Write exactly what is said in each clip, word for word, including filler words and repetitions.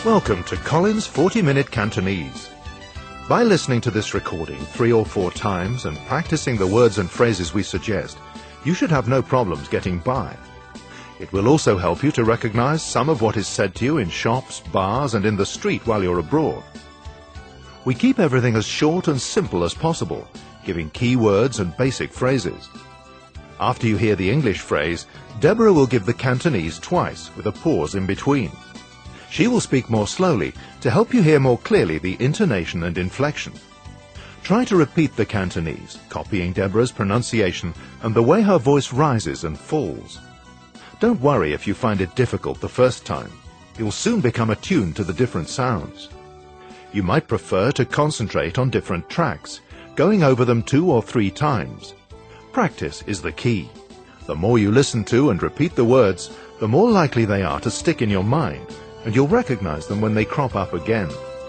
Welcome to Colin's forty minute Cantonese. By listening to this recording three or four times and practicing the words and phrases we suggest, you should have no problems getting by. It will also help you to recognize some of what is said to you in shops, bars, and in the street while you're abroad. We keep everything as short and simple as possible, giving key words and basic phrases. After you hear the English phrase, Deborah will give the Cantonese twice, with a pause in between. She will speak more slowly to help you hear more clearly the intonation and inflection. Try to repeat the Cantonese, copying Deborah's pronunciation and the way her voice rises and falls. Don't worry if you find it difficult the first time. You'll soon become attuned to the different sounds. You might prefer to concentrate on different tracks, going over them two or three times. Practice is the key. The more you listen to and repeat the words, the more likely they are to stick in your mind, and you'll recognize them when they crop up again.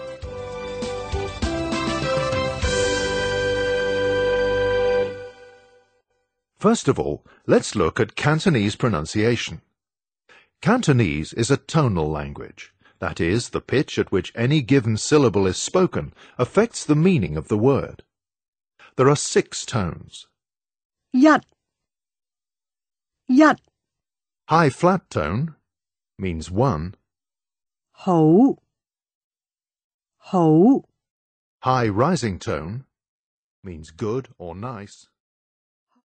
First of all, let's look at Cantonese pronunciation. Cantonese is a tonal language. That is, the pitch at which any given syllable is spoken affects the meaning of the word. There are six tones. Yat. Yat. High flat tone means one. Hou. Hou. High rising tone means good or nice.